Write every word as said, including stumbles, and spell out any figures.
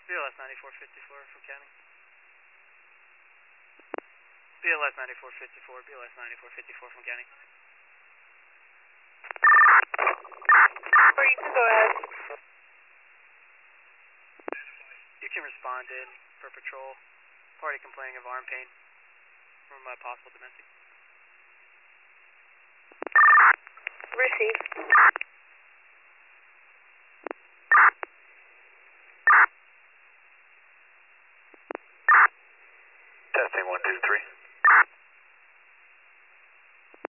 B L S ninety-four fifty-four from county. B L S ninety-four fifty-four, B L S ninety-four fifty-four from county. Or you can go ahead. You can respond in for patrol. Party complaining of arm pain from a possible domestic. Receive. Testing one, two, three.